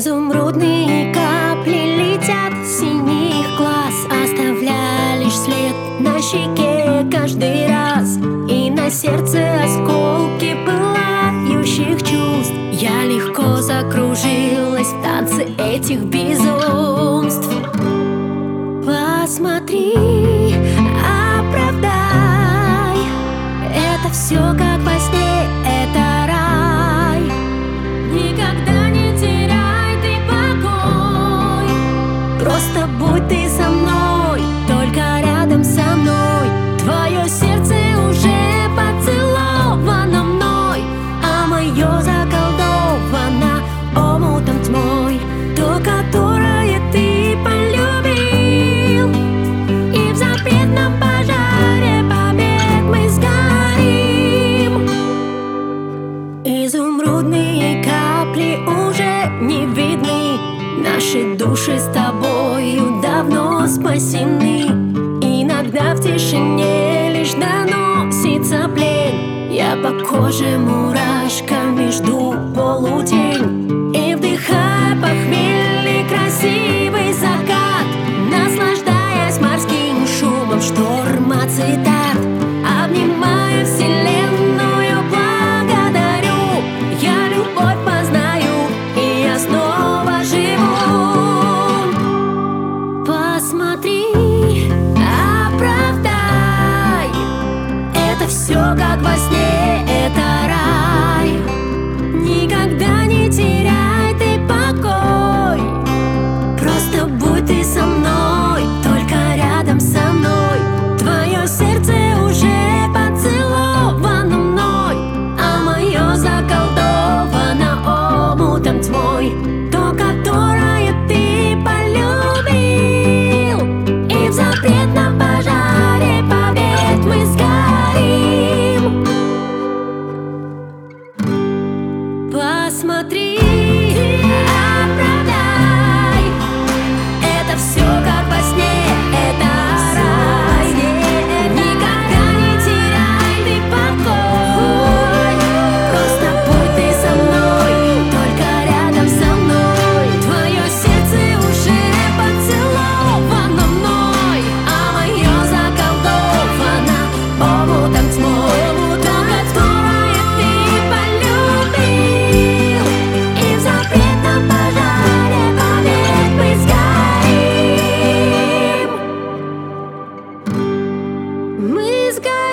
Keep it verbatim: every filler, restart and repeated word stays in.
Изумрудные капли летят с синих глаз, оставляя лишь след на щеке каждый раз. И на сердце осколки пылающих чувств. Я легко закружилась в танце этих безумств. Посмотри, оправдай, это все как во сне, это рай. Никогда не теряй ты покой, просто будь ты со мной, только рядом со мной. Твое сердце уже поцеловано мной, а мое заколдовано омутом тьмой. То, которое ты полюбил, и в запретном пожаре побед мы сгорим. Изумрудные капли уже не видны, наши души с тобою давно спасены. Иногда в тишине лишь доносится плен, я по коже мурашками жду полутень. И вдыхая похмельный красивый закат, наслаждаясь морским шумом шторма цитат, обнимаю вселенную, благодарю. Я любовь познаю, и я снова живу. Посмотри, оправдай, это все как во сне, это рай. Никогда не теряй ты покой, просто будь ты со мной, только рядом со мной. Твое сердце уже поцеловано мной, а мое заколдовано омутом тьмой. То, которое ты полюбил, и в запретном пожаре побед мы сгорим. Посмотри, оправдай, это все как во сне, это рай. Никогда не теряй ты покой, просто будь ты со мной, только рядом со мной. Твое сердце уже поцеловано мной, а мое заколдовано омутом тьмой. То, которое ты полюбил, и в запретном пожаре побед мы сгорим. Мы сгорим.